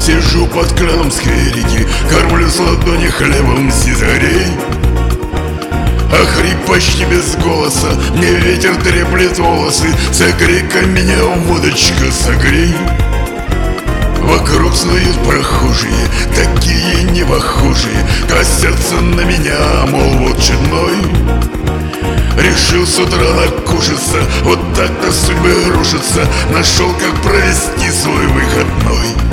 Сижу под краном скверики, кормлю с ладони хлебом сизарей. А хрип почти без голоса, мне ветер треплет волосы. Согрей-ка меня, водочка, согрей. Вокруг снуют прохожие, такие непохожие, косятся на меня, мол, вот чудной. Решил с утра накушаться, вот так-то судьбы рушится. Нашел, как провести свой выходной.